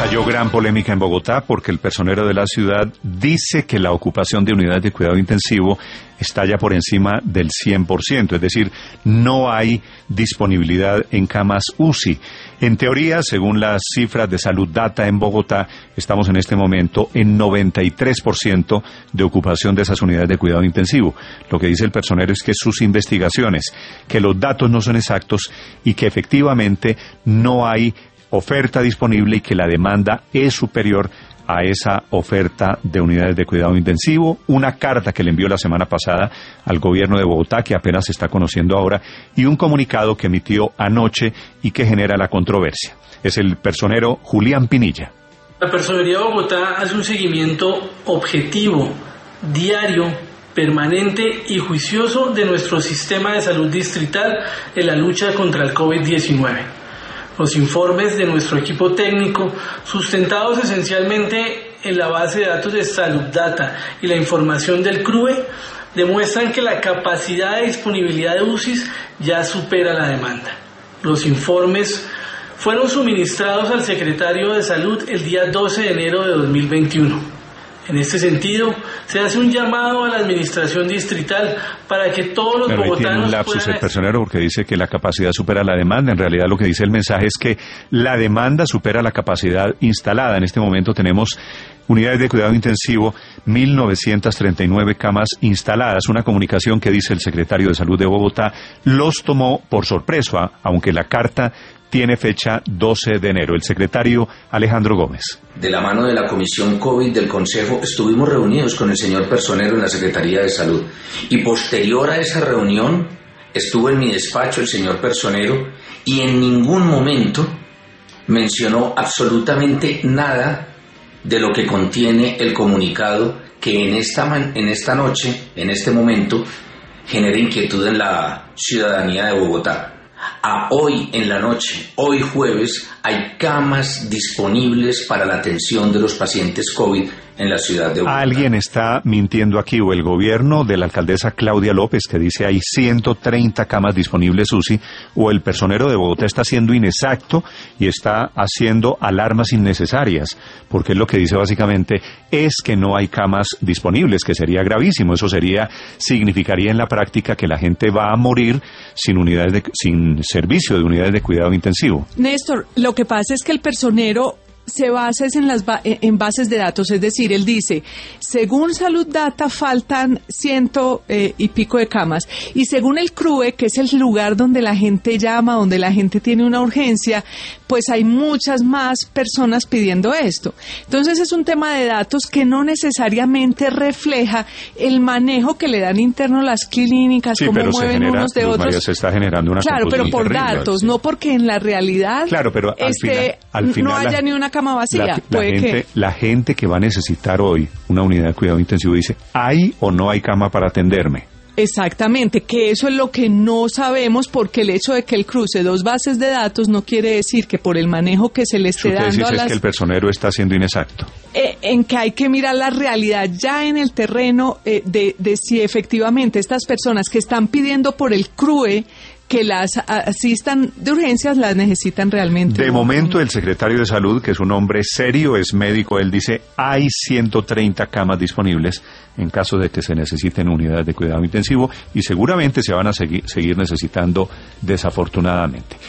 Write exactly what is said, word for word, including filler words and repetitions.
Estalló gran polémica en Bogotá porque el personero de la ciudad dice que la ocupación de unidades de cuidado intensivo está ya por encima del cien por ciento, es decir, no hay disponibilidad en camas U C I. En teoría, según las cifras de Salud Data en Bogotá, estamos en este momento en noventa y tres por ciento de ocupación de esas unidades de cuidado intensivo. Lo que dice el personero es que sus investigaciones, que los datos no son exactos y que efectivamente no hay oferta disponible y que la demanda es superior a esa oferta de unidades de cuidado intensivo. Una carta que le envió la semana pasada al gobierno de Bogotá, que apenas se está conociendo ahora, y un comunicado que emitió anoche y que genera la controversia. Es el personero Julián Pinilla. La Personería de Bogotá hace un seguimiento objetivo, diario, permanente y juicioso de nuestro sistema de salud distrital en la lucha contra el COVID diecinueve. Los informes de nuestro equipo técnico, sustentados esencialmente en la base de datos de Salud Data y la información del C R U E, demuestran que la capacidad de disponibilidad de U C Is ya supera la demanda. Los informes fueron suministrados al secretario de Salud el día doce de enero de dos mil veintiuno. En este sentido, se hace un llamado a la administración distrital para que todos los Pero ahí bogotanos tiene un lapsus puedan... el personero porque dice que la capacidad supera la demanda. En realidad lo que dice el mensaje es que la demanda supera la capacidad instalada. En este momento tenemos unidades de cuidado intensivo, mil novecientas treinta y nueve camas instaladas. Una comunicación que dice el secretario de Salud de Bogotá los tomó por sorpresa, aunque la carta tiene fecha doce de enero. El secretario Alejandro Gómez. De la mano de la Comisión COVID del Consejo estuvimos reunidos con el señor personero en la Secretaría de Salud y posterior a esa reunión estuvo en mi despacho el señor personero y en ningún momento mencionó absolutamente nada de lo que contiene el comunicado que en esta, man- en esta noche, en este momento, genera inquietud en la ciudadanía de Bogotá. A hoy en la noche, hoy jueves, hay camas disponibles para la atención de los pacientes COVID en la ciudad de Bogotá. Alguien está mintiendo aquí, o el gobierno de la alcaldesa Claudia López, que dice hay ciento treinta camas disponibles U C I, o el personero de Bogotá está siendo inexacto y está haciendo alarmas innecesarias, porque es lo que dice básicamente es que no hay camas disponibles, que sería gravísimo. Eso sería, significaría en la práctica que la gente va a morir sin unidades de, sin servicio de unidades de cuidado intensivo. Néstor, lo que pasa es que el personero se basa en las ba- en bases de datos, es decir, él dice, según Salud Data faltan ciento eh, y pico de camas, y según el C R U E, que es el lugar donde la gente llama, donde la gente tiene una urgencia, pues hay muchas más personas pidiendo esto. Entonces es un tema de datos que no necesariamente refleja el manejo que le dan interno las clínicas, Sí, cómo pero se mueven genera, unos de Luz otros. María, se está generando una Claro, pero confusión por terrible. datos, no porque en la realidad Claro, pero al este, final, al final no haya la, ni una cama vacía. la, la Puede gente, que... la gente que va a necesitar hoy una unidad de cuidado intensivo dice, ¿hay o no hay cama para atenderme? Exactamente, que eso es lo que no sabemos, porque el hecho de que él cruce dos bases de datos no quiere decir que por el manejo que se le esté Su tesis dando a es las... que el personero está siendo inexacto. Eh, en que hay que mirar la realidad ya en el terreno eh, de, de si efectivamente estas personas que están pidiendo por el C R U E que las asistan de urgencias las necesitan realmente. De momento, el secretario de Salud, que es un hombre serio, es médico, él dice, hay ciento treinta camas disponibles en caso de que se necesiten unidades de cuidado intensivo y seguramente se van a seguir, seguir necesitando desafortunadamente.